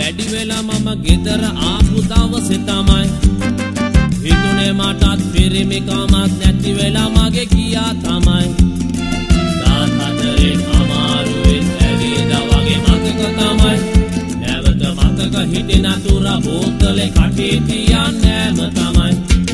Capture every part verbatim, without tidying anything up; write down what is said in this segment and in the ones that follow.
වැඩි වෙලා මම ගෙදර ආපු දවසේ තමයි හිතුනේ මටත් පිරිමි කමක් නැති වෙලා මගේ ගියා තමයි දාත් හතරෙන් අමාරුවෙන් ඇවිදා වගේ මතක තමයි නැවත මතක හිටින තුර බෝතලේ කටේ තියන්නේම තමයි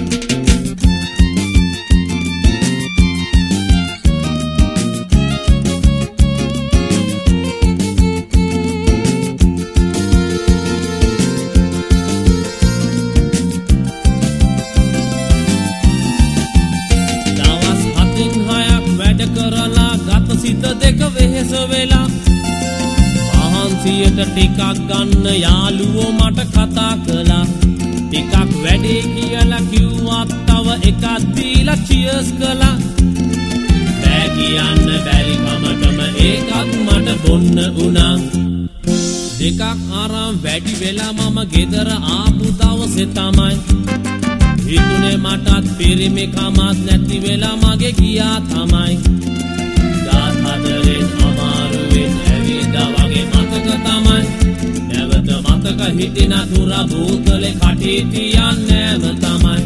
සිත දෙක වෙහෙස වෙලා මහන්සියට ටිකක් ගන්න යාළුවෝ මට කතා කළා ටිකක් වැඩේ කියලා කිව්වත් තව එකක් දීලා චියර්ස් කළා බෑ කියන්න බැරි කමටම ඒකත් මට බොන්න වුණා දෙකක් ආරම් වැඩි වෙලා මම ගෙදර ආපු දවසේ තමයි හිතුනේ මටත් පිරිමි කමක් නැති වෙලා මගේ ගියා තමයි හතරෙන් අමාරුවෙන් ඇවිදා වගේ මතක තමයි නැවත මතක හිටින තුර බෝතලේ කටේ තියන්නේම තමයි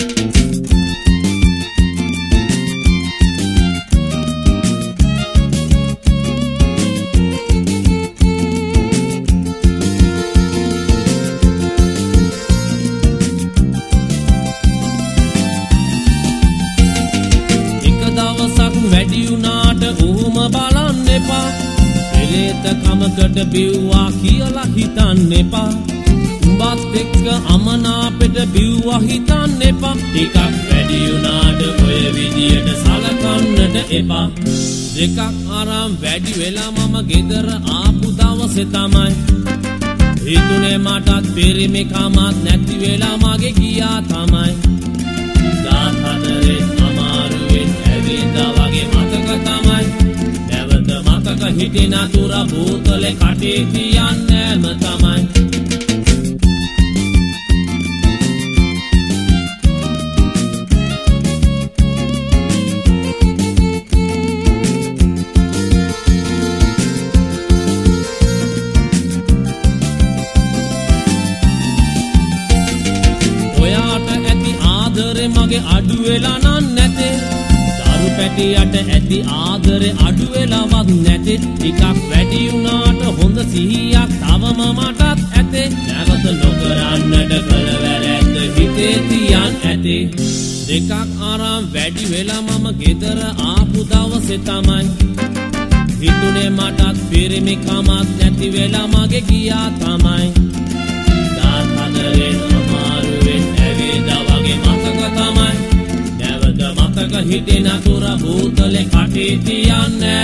එක දවසක් වැඩි වුණාට උහුම බලන්න එපා එලෙත කමකට බිව්වා කියලා හිතන්න එපා උඹත් එක්ක අමනාපෙට බිව්වා හිතන්න එපා ටිකක් වැඩි වුණාට ඔය විදියට සලකන්නට එපා දෙකක් ආරම් වැඩි වෙලා මම ගෙදර ආපු දවසේ තමයි හිතුනේ මටත් පිරිමි කමක් නැති වෙලා මගේ ගියා තමයි දාත් හතරෙන් අමාරුවෙන් ඇවිදා වගේ මතක තමයි නැවත මතක හිටින තුර බෝතලේ කටේ තියන්නේම තමයි ඔයාට ඇති ආදරේ මගේ අඩු වෙලා නන් නැතේ දරු පැටියට ඇති ආදරේ අඩු වෙලාවත් නැතේ ටිකක් වැඩි වුණාට හොඳ සිහියක් තවම මටත් ඇතේ නැවත නොකරන්නට කල වැරැද්ද හිතේ තියන් ඇතේ දෙකක් ආරම් වැඩි වෙලා මම ගෙදර ආපු දවසේ තමයි හිතුනේ මටත් පිරිමි කමක් නැති වෙලා මගේ ගියා තමයි දාත් හතරෙන් අමාරුවෙන් ඇවිදා වගේ මතක තමයි නැවත මතක හිටින තුර බෝතලේ කටේ තියන්නේ